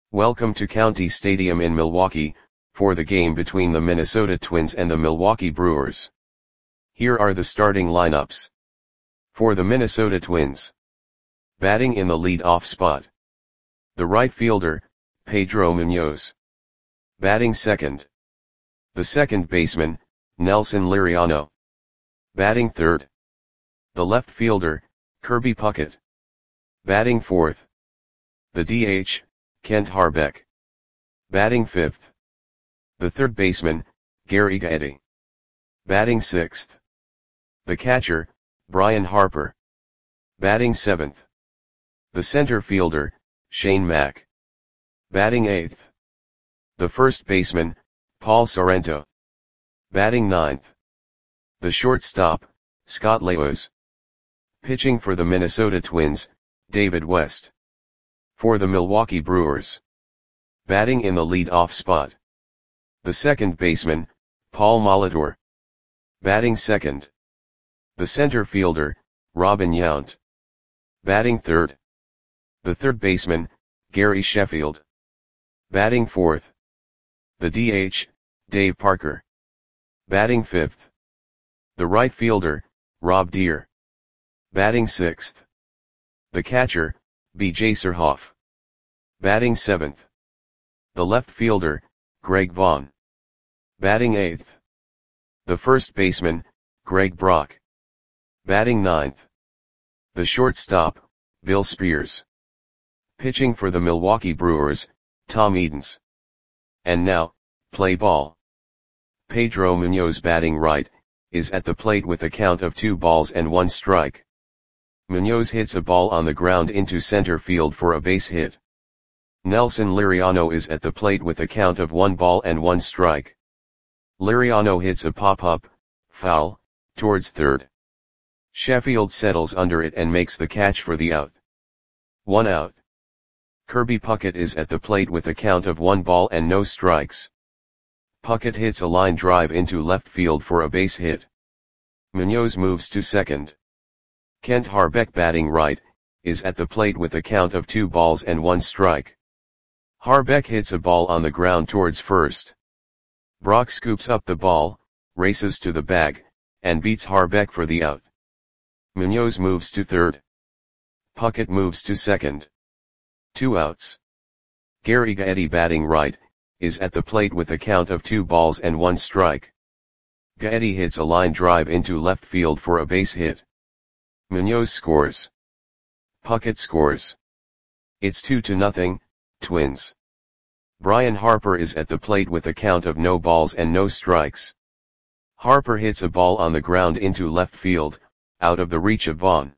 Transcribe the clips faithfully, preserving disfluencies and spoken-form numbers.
Welcome to County Stadium in Milwaukee, for the game between the Minnesota Twins and the Milwaukee Brewers. Here are the starting lineups. For the Minnesota Twins. Batting in the lead-off spot. The right fielder, Pedro Munoz. Batting second. The second baseman, Nelson Liriano. Batting third. The left fielder, Kirby Puckett. Batting fourth. The D H, Kent Hrbek. Batting fifth. The third baseman, Gary Gaetti. Batting sixth. The catcher, Brian Harper. Batting seventh. The center fielder, Shane Mack. Batting eighth. The first baseman, Paul Sorrento. Batting ninth. The shortstop, Scott Laos. Pitching for the Minnesota Twins, David West. For the Milwaukee Brewers. Batting in the lead-off spot. The second baseman, Paul Molitor. Batting second. The center fielder, Robin Yount. Batting third. The third baseman, Gary Sheffield. Batting fourth. The D H, Dave Parker. Batting fifth. The right fielder, Rob Deere. Batting sixth. The catcher, B J Surhoff. Batting seventh. The left fielder, Greg Vaughn. Batting eighth. The first baseman, Greg Brock. Batting ninth. The shortstop, Bill Spears. Pitching for the Milwaukee Brewers, Tom Edens. And now, play ball. Pedro Munoz, batting right, is at the plate with a count of two balls and one strike. Munoz hits a ball on the ground into center field for a base hit. Nelson Liriano is at the plate with a count of one ball and one strike. Liriano hits a pop-up, foul, towards third. Sheffield settles under it and makes the catch for the out. One out. Kirby Puckett is at the plate with a count of one ball and no strikes. Puckett hits a line drive into left field for a base hit. Munoz moves to second. Kent Hrbek, batting right, is at the plate with a count of two balls and one strike. Hrbek hits a ball on the ground towards first. Brock scoops up the ball, races to the bag, and beats Hrbek for the out. Munoz moves to third. Puckett moves to second. Two outs. Gary Gaetti, batting right, is at the plate with a count of two balls and one strike. Gaetti hits a line drive into left field for a base hit. Munoz scores. Puckett scores. It's two to nothing, Twins. Brian Harper is at the plate with a count of no balls and no strikes. Harper hits a ball on the ground into left field, out of the reach of Vaughn.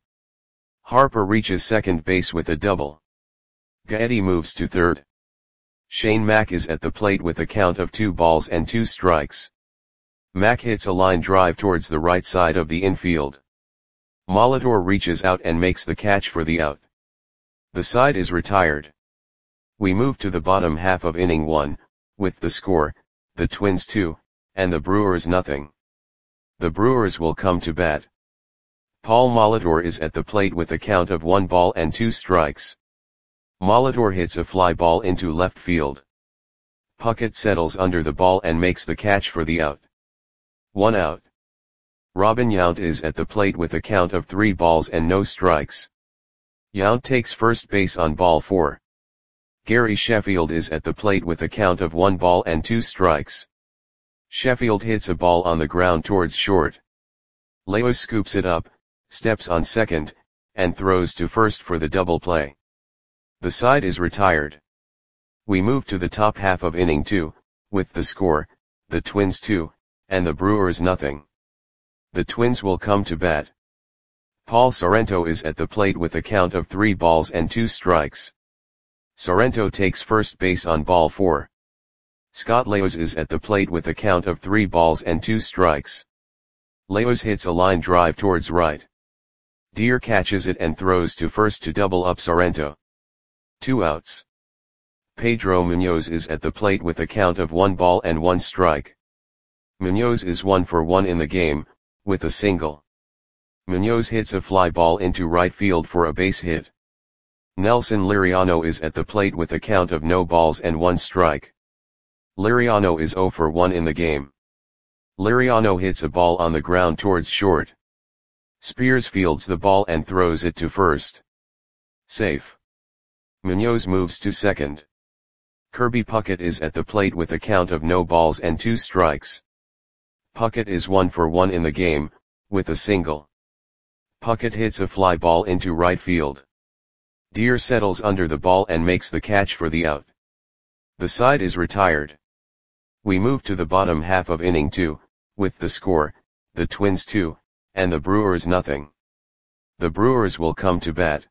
Harper reaches second base with a double. Gaetti moves to third. Shane Mack is at the plate with a count of two balls and two strikes. Mack hits a line drive towards the right side of the infield. Molitor reaches out and makes the catch for the out. The side is retired. We move to the bottom half of inning one, with the score, the Twins two, and the Brewers nothing. The Brewers will come to bat. Paul Molitor is at the plate with a count of one ball and two strikes. Molitor hits a fly ball into left field. Puckett settles under the ball and makes the catch for the out. One out. Robin Yount is at the plate with a count of three balls and no strikes. Yount takes first base on ball four. Gary Sheffield is at the plate with a count of one ball and two strikes. Sheffield hits a ball on the ground towards short. Laos scoops it up, steps on second, and throws to first for the double play. The side is retired. We move to the top half of inning two, with the score, the Twins two, and the Brewers nothing. The Twins will come to bat. Paul Sorrento is at the plate with a count of three balls and two strikes. Sorrento takes first base on ball four. Scott Laos is at the plate with a count of three balls and two strikes. Laos hits a line drive towards right. Deere catches it and throws to first to double up Sorrento. Two outs. Pedro Munoz is at the plate with a count of one ball and one strike. Munoz is one for one in the game, with a single. Munoz hits a fly ball into right field for a base hit. Nelson Liriano is at the plate with a count of no balls and one strike. Liriano is zero for one in the game. Liriano hits a ball on the ground towards short. Spears fields the ball and throws it to first. Safe. Munoz moves to second. Kirby Puckett is at the plate with a count of no balls and two strikes. Puckett is one for one in the game, with a single. Puckett hits a fly ball into right field. Deer settles under the ball and makes the catch for the out. The side is retired. We move to the bottom half of inning two, with the score, the Twins two, and the Brewers nothing. The Brewers will come to bat.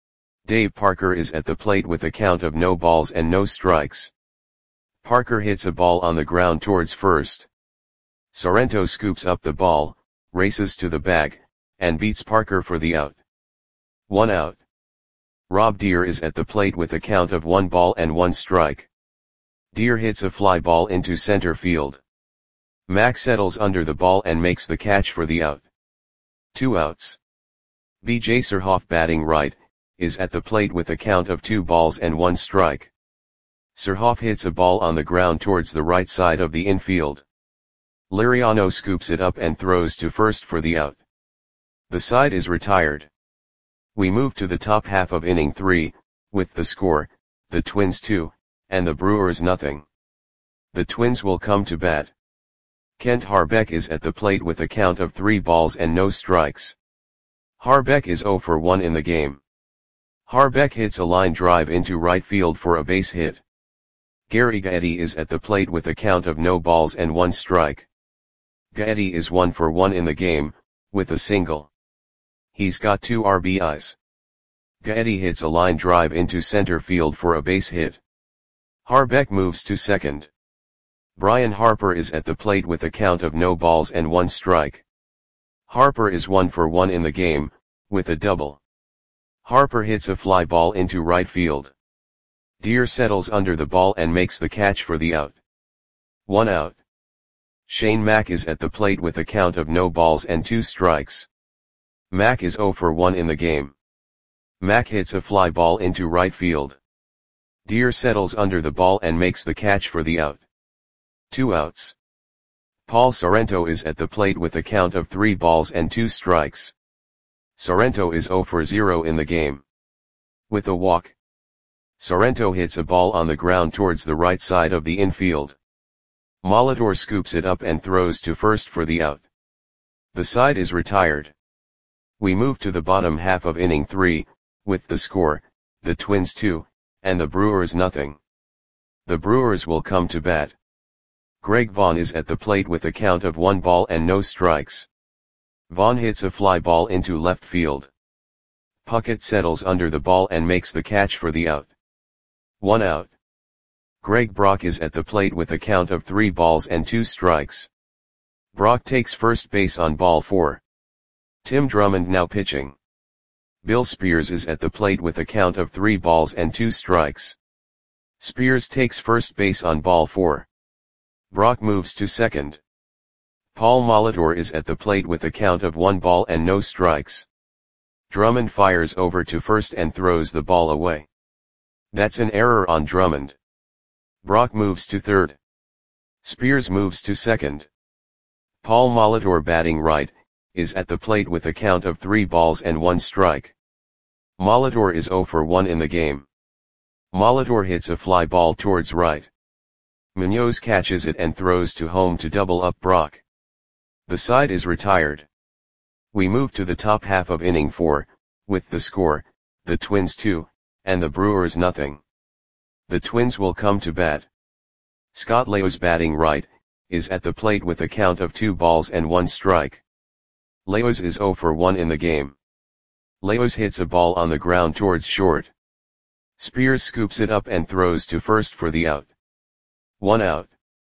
Dave Parker is at the plate with a count of no balls and no strikes. Parker hits a ball on the ground towards first. Sorrento scoops up the ball, races to the bag, and beats Parker for the out. One out. Rob Deer is at the plate with a count of one ball and one strike. Deer hits a fly ball into center field. Mack settles under the ball and makes the catch for the out. Two outs. B J Surhoff, batting right, is at the plate with a count of two balls and one strike. Surhoff hits a ball on the ground towards the right side of the infield. Liriano scoops it up and throws to first for the out. The side is retired. We move to the top half of inning three, with the score, the Twins two, and the Brewers nothing. The Twins will come to bat. Kent Harbeck is at the plate with a count of three balls and no strikes. Harbeck is zero for one in the game. Harbeck hits a line drive into right field for a base hit. Gary Gaetti is at the plate with a count of no balls and one strike. Gaetti is one for one in the game, with a single. He's got two R B Is. Gaetti hits a line drive into center field for a base hit. Harbeck moves to second. Brian Harper is at the plate with a count of no balls and one strike. Harper is one for one in the game, with a double. Harper hits a fly ball into right field. Deer settles under the ball and makes the catch for the out. One out. Shane Mack is at the plate with a count of no balls and two strikes. Mack is zero for one in the game. Mack hits a fly ball into right field. Deer settles under the ball and makes the catch for the out. Two outs. Paul Sorrento is at the plate with a count of three balls and two strikes. Sorrento is zero for zero in the game. With a walk. Sorrento hits a ball on the ground towards the right side of the infield. Molitor scoops it up and throws to first for the out. The side is retired. We move to the bottom half of inning three, with the score, the Twins two, and the Brewers nothing. The Brewers will come to bat. Greg Vaughn is at the plate with a count of one ball and no strikes. Vaughn hits a fly ball into left field. Puckett settles under the ball and makes the catch for the out. One out. Greg Brock is at the plate with a count of three balls and two strikes. Brock takes first base on ball four. Tim Drummond now pitching. Bill Spears is at the plate with a count of three balls and two strikes. Spears takes first base on ball four. Brock moves to second. Paul Molitor is at the plate with a count of one ball and no strikes. Drummond fires over to first and throws the ball away. That's an error on Drummond. Brock moves to third. Spears moves to second. Paul Molitor, batting right, is at the plate with a count of three balls and one strike. Molitor is zero for one in the game. Molitor hits a fly ball towards right. Munoz catches it and throws to home to double up Brock. The side is retired. We move to the top half of inning four, with the score, the Twins two, and the Brewers nothing. The Twins will come to bat. Scott Leos, batting right, is at the plate with a count of two balls and one strike. Leos is zero for one in the game. Leos hits a ball on the ground towards short. Spears scoops it up and throws to first for the out. One out.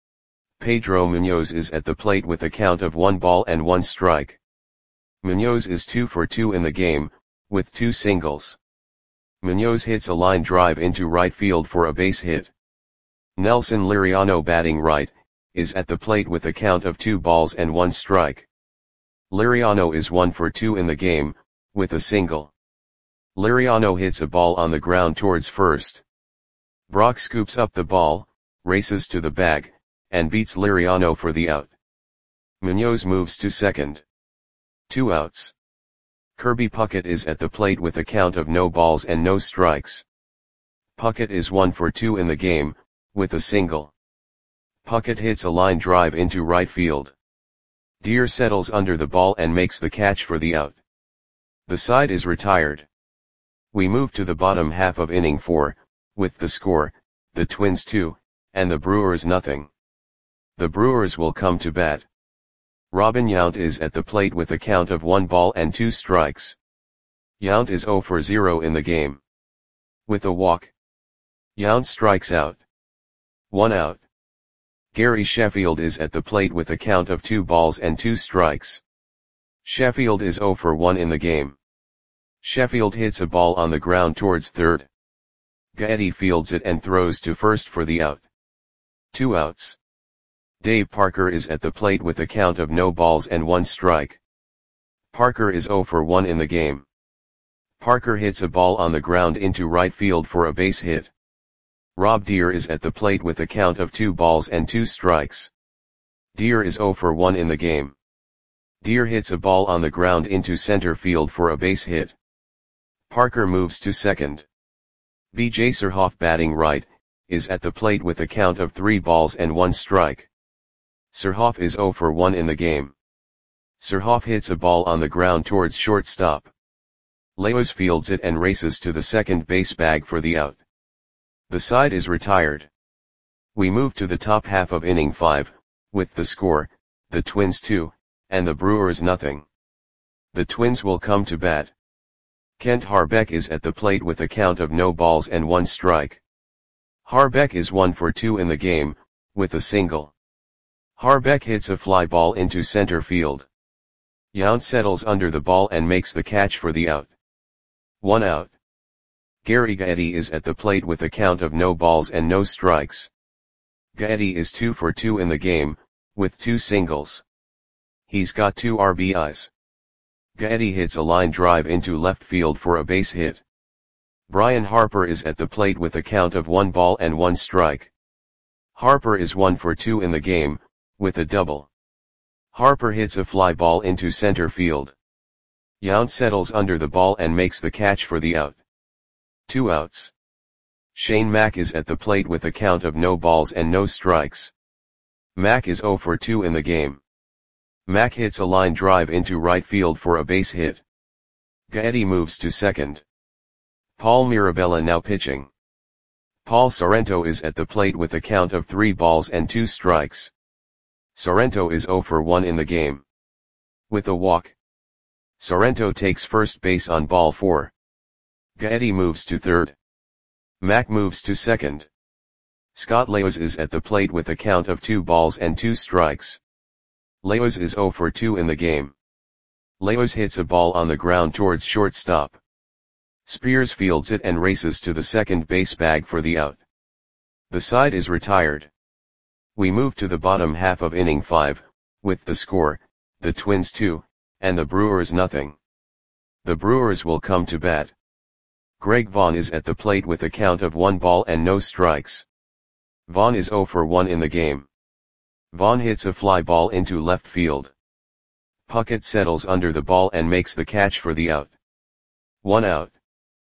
Pedro Munoz is at the plate with a count of one ball and one strike. Munoz is two for two in the game, with two singles. Munoz hits a line drive into right field for a base hit. Nelson Liriano, batting right, is at the plate with a count of two balls and one strike. Liriano is one for two in the game, with a single. Liriano hits a ball on the ground towards first. Brock scoops up the ball, races to the bag, and beats Liriano for the out. Munoz moves to second. Two outs. Kirby Puckett is at the plate with a count of no balls and no strikes. Puckett is one for two in the game, with a single. Puckett hits a line drive into right field. Deer settles under the ball and makes the catch for the out. The side is retired. We move to the bottom half of inning four, with the score, the Twins two, and the Brewers nothing. The Brewers will come to bat. Robin Yount is at the plate with a count of one ball and two strikes. Yount is zero for zero in the game. With a walk, Yount strikes out. One out. Gary Sheffield is at the plate with a count of two balls and two strikes. Sheffield is zero for one in the game. Sheffield hits a ball on the ground towards third. Gaetti fields it and throws to first for the out. Two outs. Dave Parker is at the plate with a count of no balls and one strike. Parker is zero for one in the game. Parker hits a ball on the ground into right field for a base hit. Rob Deer is at the plate with a count of two balls and two strikes. Deer is zero for one in the game. Deer hits a ball on the ground into center field for a base hit. Parker moves to second. B J Surhoff, batting right, is at the plate with a count of three balls and one strike. Surhoff is zero for one in the game. Surhoff hits a ball on the ground towards shortstop. Leos fields it and races to the second base bag for the out. The side is retired. We move to the top half of inning five, with the score, the Twins two, and the Brewers nothing. The Twins will come to bat. Kent Harbeck is at the plate with a count of no balls and one strike. Harbeck is one for two in the game, with a single. Harbeck hits a fly ball into center field. Yount settles under the ball and makes the catch for the out. One out. Gary Gaetti is at the plate with a count of no balls and no strikes. Gaetti is two for two in the game, with two singles. He's got two R B Is. Gaetti hits a line drive into left field for a base hit. Brian Harper is at the plate with a count of one ball and one strike. Harper is one for two in the game, with a double. Harper hits a fly ball into center field. Yount settles under the ball and makes the catch for the out. Two outs. Shane Mack is at the plate with a count of no balls and no strikes. Mack is zero for two in the game. Mack hits a line drive into right field for a base hit. Gaetti moves to second. Paul Mirabella now pitching. Paul Sorrento is at the plate with a count of three balls and two strikes. Sorrento is zero for one in the game. With a walk, Sorrento takes first base on ball four. Gaetti moves to third. Mack moves to second. Scott Leos is at the plate with a count of two balls and two strikes. Leos is zero for two in the game. Leos hits a ball on the ground towards shortstop. Spears fields it and races to the second base bag for the out. The side is retired. We move to the bottom half of inning five, with the score, the Twins two, and the Brewers nothing. The Brewers will come to bat. Greg Vaughn is at the plate with a count of one ball and no strikes. Vaughn is zero for one in the game. Vaughn hits a fly ball into left field. Puckett settles under the ball and makes the catch for the out. One out.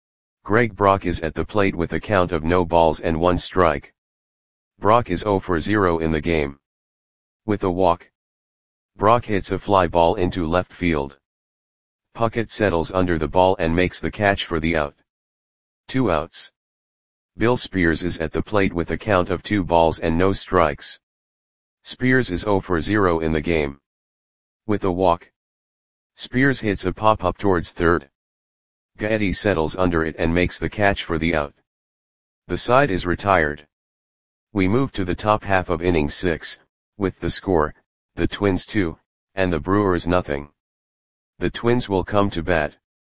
Greg Brock is at the plate with a count of no balls and one strike. Brock is zero for zero in the game. With a walk, Brock hits a fly ball into left field. Puckett settles under the ball and makes the catch for the out. Two outs. Bill Spears is at the plate with a count of two balls and no strikes. Spears is zero for zero in the game. With a walk, Spears hits a pop-up towards third. Gaetti settles under it and makes the catch for the out. The side is retired. We move to the top half of inning six, with the score, the Twins two, and the Brewers nothing. The Twins will come to bat.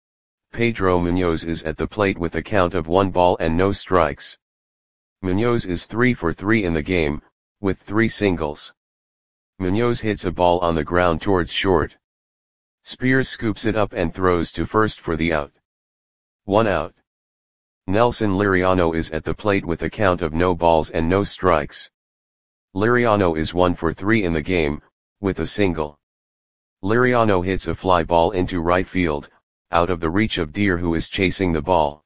Pedro Munoz is at the plate with a count of one ball and no strikes. Munoz is three for three in the game, with three singles. Munoz hits a ball on the ground towards short. Spears scoops it up and throws to first for the out. One out. Nelson Liriano is at the plate with a count of no balls and no strikes. Liriano is one for three in the game, with a single. Liriano hits a fly ball into right field, out of the reach of Deer, who is chasing the ball.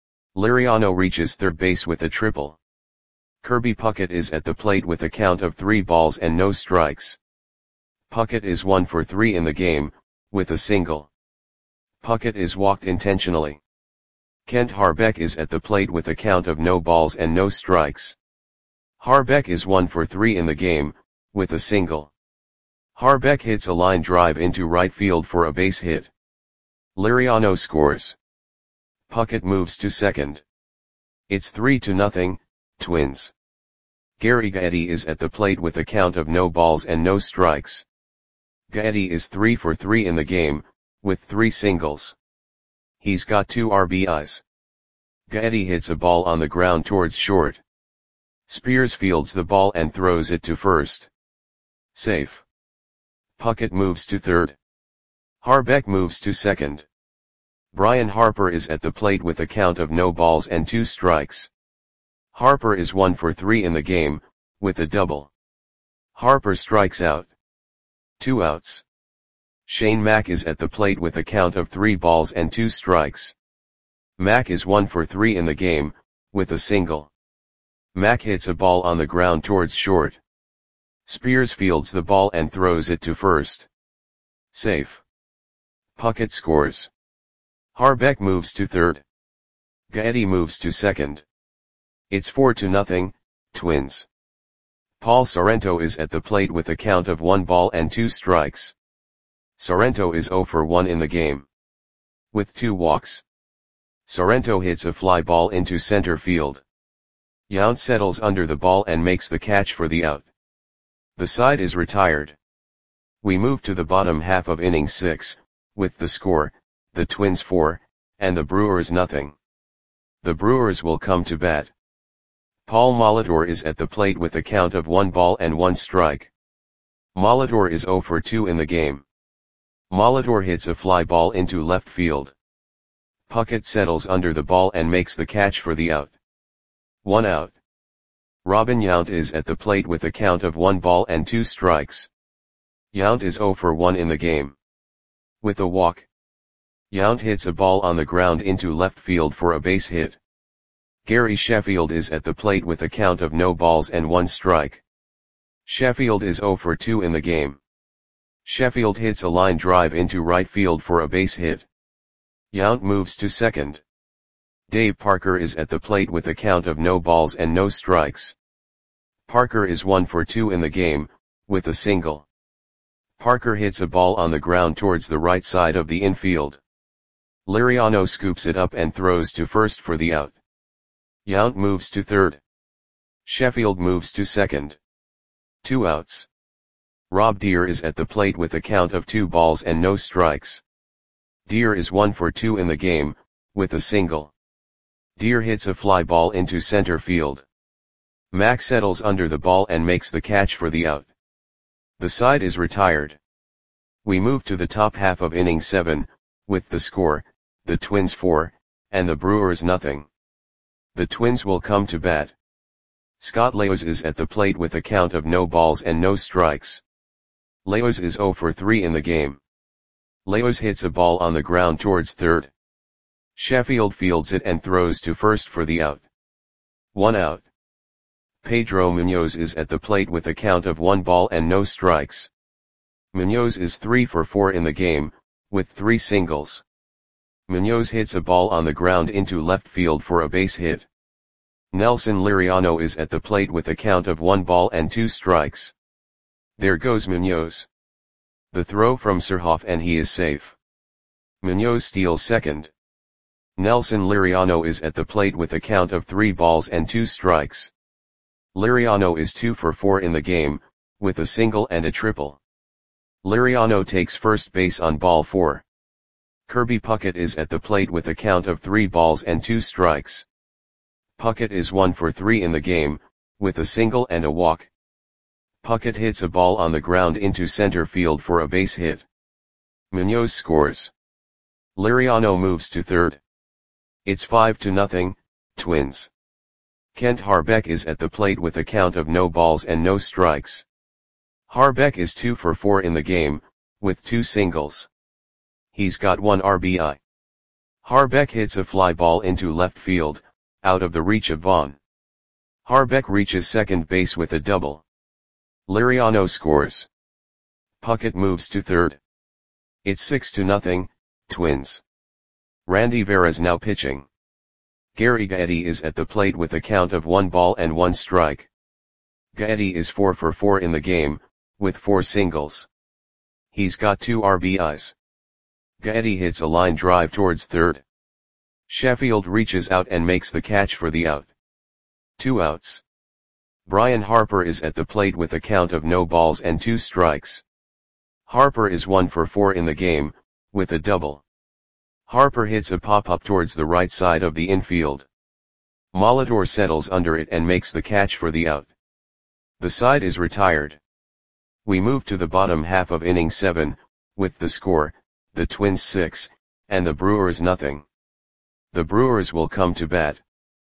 Liriano reaches third base with a triple. Kirby Puckett is at the plate with a count of three balls and no strikes. Puckett is one for three in the game, with a single. Puckett is walked intentionally. Kent Harbeck is at the plate with a count of no balls and no strikes. Harbeck is one for three in the game, with a single. Harbeck hits a line drive into right field for a base hit. Liriano scores. Puckett moves to second. It's three to nothing, Twins. Gary Gaetti is at the plate with a count of no balls and no strikes. Gaetti is three for three in the game, with three singles. He's got two R B Is. Gaetti hits a ball on the ground towards short. Spears fields the ball and throws it to first. Safe. Puckett moves to third. Harbeck moves to second. Brian Harper is at the plate with a count of no balls and two strikes. Harper is one for three in the game, with a double. Harper strikes out. Two outs. Shane Mack is at the plate with a count of three balls and two strikes. Mack is one for three in the game, with a single. Mack hits a ball on the ground towards short. Spears fields the ball and throws it to first. Safe. Puckett scores. Harbeck moves to third. Gaetti moves to second. It's four to nothing, Twins. Paul Sorrento is at the plate with a count of one ball and two strikes. Sorrento is zero for one in the game. With two walks. Sorrento hits a fly ball into center field. Yount settles under the ball and makes the catch for the out. The side is retired. We move to the bottom half of inning six, with the score, the Twins four, and the Brewers nothing. The Brewers will come to bat. Paul Molitor is at the plate with a count of one ball and one strike. Molitor is zero for two in the game. Molitor hits a fly ball into left field. Puckett settles under the ball and makes the catch for the out. One out. Robin Yount is at the plate with a count of one ball and two strikes. Yount is zero for one in the game. With a walk. Yount hits a ball on the ground into left field for a base hit. Gary Sheffield is at the plate with a count of no balls and one strike. Sheffield is zero for two in the game. Sheffield hits a line drive into right field for a base hit. Yount moves to second. Dave Parker is at the plate with a count of no balls and no strikes. Parker is one for two in the game, with a single. Parker hits a ball on the ground towards the right side of the infield. Liriano scoops it up and throws to first for the out. Yount moves to third. Sheffield moves to second. Two outs. Rob Deer is at the plate with a count of two balls and no strikes. Deer is one for two in the game, with a single. Deer hits a fly ball into center field. Mack settles under the ball and makes the catch for the out. The side is retired. We move to the top half of inning seven, with the score, the Twins four, and the Brewers nothing. The Twins will come to bat. Scott Leos is at the plate with a count of no balls and no strikes. Leos is zero for three in the game. Leos hits a ball on the ground towards third. Sheffield fields it and throws to first for the out. One out. Pedro Munoz is at the plate with a count of one ball and no strikes. Munoz is three for four in the game, with three singles. Munoz hits a ball on the ground into left field for a base hit. Nelson Liriano is at the plate with a count of one ball and two strikes. There goes Munoz. The throw from Surhoff and he is safe. Munoz steals second. Nelson Liriano is at the plate with a count of three balls and two strikes. Liriano is two for four in the game, with a single and a triple. Liriano takes first base on ball four. Kirby Puckett is at the plate with a count of three balls and two strikes. Puckett is one for three in the game, with a single and a walk. Puckett hits a ball on the ground into center field for a base hit. Munoz scores. Liriano moves to third. It's five to nothing, Twins. Kent Harbeck is at the plate with a count of no balls and no strikes. Harbeck is two for four in the game, with two singles. He's got one R B I. Harbeck hits a fly ball into left field, out of the reach of Vaughn. Harbeck reaches second base with a double. Liriano scores. Puckett moves to third. It's six to nothing, Twins. Randy Vera's now pitching. Gary Gaetti is at the plate with a count of one ball and one strike. Gaetti is four for four in the game, with four singles. He's got two R B Is. Gaetti hits a line drive towards third. Sheffield reaches out and makes the catch for the out. Two outs. Brian Harper is at the plate with a count of no balls and two strikes. Harper is one for four in the game, with a double. Harper hits a pop-up towards the right side of the infield. Molitor settles under it and makes the catch for the out. The side is retired. We move to the bottom half of inning seven, with the score, the Twins six, and the Brewers nothing. The Brewers will come to bat.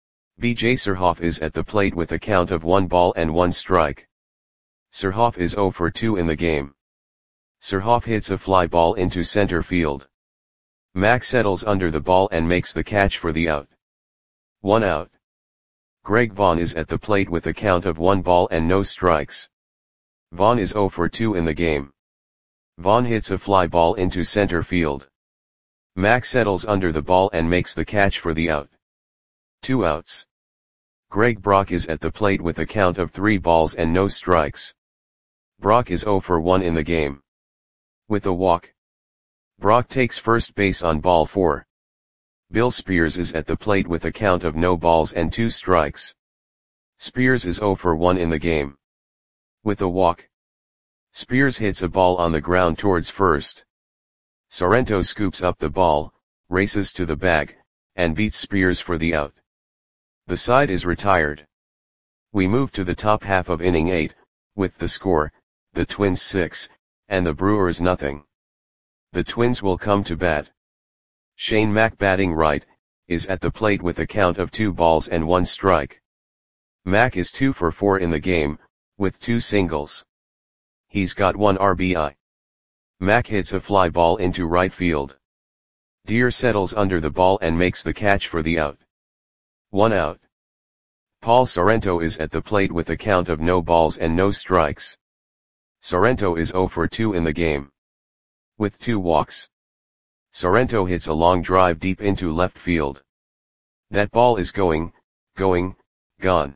B J Surhoff is at the plate with a count of one ball and one strike. Surhoff is zero for two in the game. Surhoff hits a fly ball into center field. Mack settles under the ball and makes the catch for the out. One out. Greg Vaughn is at the plate with a count of one ball and no strikes. Vaughn is zero for two in the game. Vaughn hits a fly ball into center field. Mack settles under the ball and makes the catch for the out. Two outs. Greg Brock is at the plate with a count of three balls and no strikes. Brock is zero for one in the game. With a walk. Brock takes first base on ball four. Bill Spears is at the plate with a count of no balls and two strikes. Spears is zero for one in the game. With a walk. Spears hits a ball on the ground towards first. Sorrento scoops up the ball, races to the bag, and beats Spears for the out. The side is retired. We move to the top half of inning eight, with the score, the Twins six, and the Brewers nothing. The Twins will come to bat. Shane Mack batting right, is at the plate with a count of two balls and one strike. Mack is two for four in the game, with two singles. He's got one R B I. Mack hits a fly ball into right field. Deere settles under the ball and makes the catch for the out. One out. Paul Sorrento is at the plate with a count of no balls and no strikes. Sorrento is zero for two in the game. With two walks. Sorrento hits a long drive deep into left field. That ball is going, going, gone.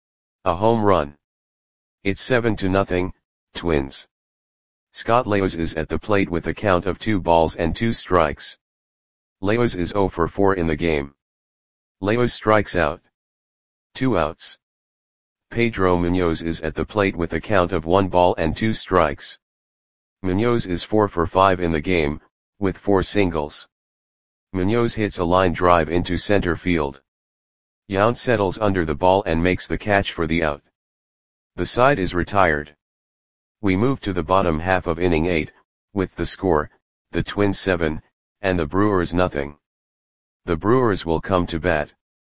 A home run. It's seven to nothing, Twins. Scott Leos is at the plate with a count of two balls and two strikes. Leos is zero for four in the game. Leos strikes out. Two outs. Pedro Munoz is at the plate with a count of one ball and two strikes. Munoz is four for five in the game, with four singles. Munoz hits a line drive into center field. Yount settles under the ball and makes the catch for the out. The side is retired. We move to the bottom half of inning eight, with the score, the Twins seven, and the Brewers nothing. The Brewers will come to bat.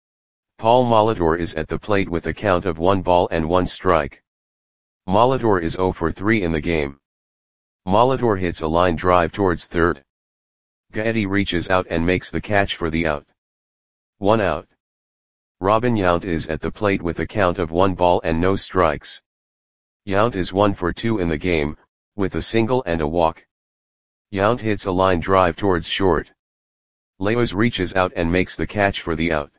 Paul Molitor is at the plate with a count of one ball and one strike. Molitor is zero for three in the game. Molitor hits a line drive towards third. Gaetti reaches out and makes the catch for the out. One out. Robin Yount is at the plate with a count of one ball and no strikes. Yount is one for two in the game, with a single and a walk. Yount hits a line drive towards short. Leos reaches out and makes the catch for the out.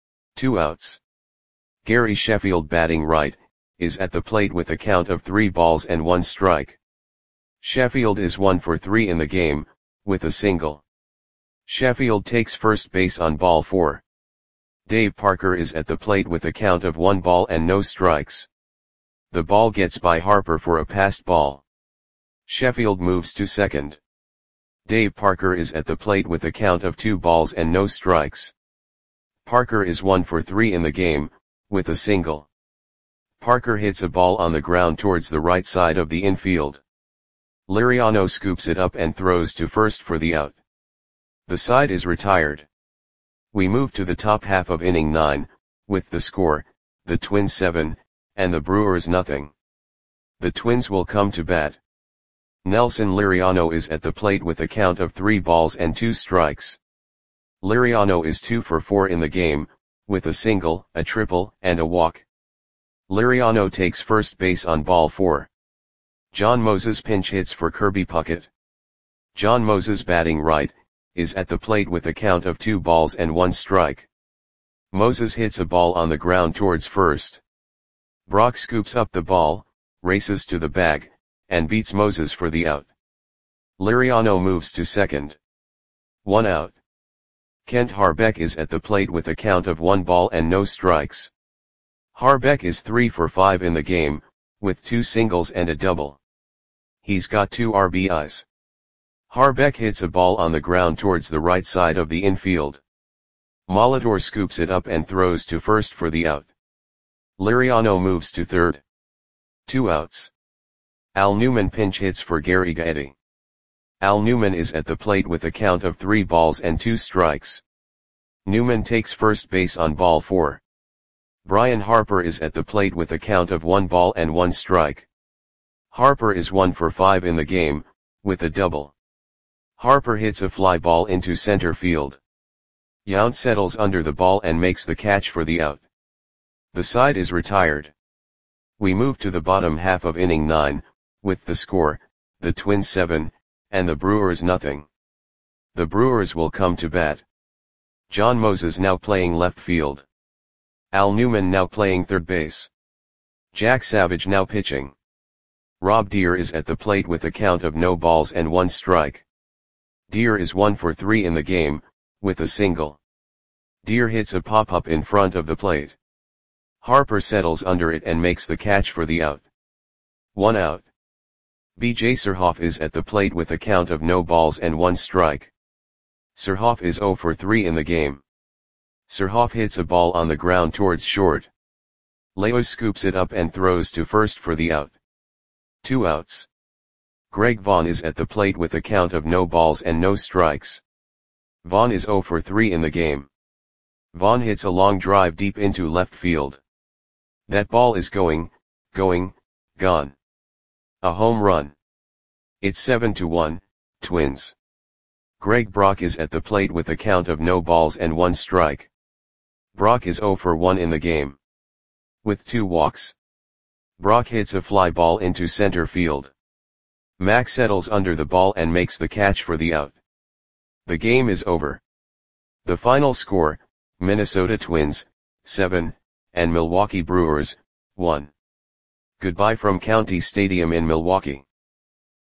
Two outs. Gary Sheffield batting right, is at the plate with a count of three balls and one strike. Sheffield is one for three in the game, with a single. Sheffield takes first base on ball four. Dave Parker is at the plate with a count of one ball and no strikes. The ball gets by Harper for a passed ball. Sheffield moves to second. Dave Parker is at the plate with a count of two balls and no strikes. Parker is one for three in the game, with a single. Parker hits a ball on the ground towards the right side of the infield. Liriano scoops it up and throws to first for the out. The side is retired. We move to the top half of inning nine, with the score, the Twins seven, and the Brewers nothing. The Twins will come to bat. Nelson Liriano is at the plate with a count of three balls and two strikes. Liriano is two for four in the game, with a single, a triple, and a walk. Liriano takes first base on ball four. John Moses pinch hits for Kirby Puckett. John Moses, batting right, is at the plate with a count of two balls and one strike. Moses hits a ball on the ground towards first. Brock scoops up the ball, races to the bag, and beats Moses for the out. Liriano moves to second. One out. Kent Harbeck is at the plate with a count of one ball and no strikes. Harbeck is three for five in the game, with two singles and a double. He's got two R B Is. Harbeck hits a ball on the ground towards the right side of the infield. Molitor scoops it up and throws to first for the out. Liriano moves to third. Two outs. Al Newman pinch hits for Gary Gaetti. Al Newman is at the plate with a count of three balls and two strikes. Newman takes first base on ball four. Brian Harper is at the plate with a count of one ball and one strike. Harper is one for five in the game, with a double. Harper hits a fly ball into center field. Yount settles under the ball and makes the catch for the out. The side is retired. We move to the bottom half of inning nine, with the score, the Twins seven, and the Brewers nothing. The Brewers will come to bat. John Moses now playing left field. Al Newman now playing third base. Jack Savage now pitching. Rob Deer is at the plate with a count of no balls and one strike. Deer is one for three in the game, with a single. Deer hits a pop-up in front of the plate. Harper settles under it and makes the catch for the out. One out. B J Surhoff is at the plate with a count of no balls and one strike. Surhoff is zero for three in the game. Surhoff hits a ball on the ground towards short. Leos scoops it up and throws to first for the out. Two outs. Greg Vaughn is at the plate with a count of no balls and no strikes. Vaughn is zero for three in the game. Vaughn hits a long drive deep into left field. That ball is going, going, gone. A home run. It's seven to one, Twins. Greg Brock is at the plate with a count of no balls and one strike. Brock is zero for one in the game. With two walks. Brock hits a fly ball into center field. Mack settles under the ball and makes the catch for the out. The game is over. The final score, Minnesota Twins, seven, and Milwaukee Brewers, one. Goodbye from County Stadium in Milwaukee.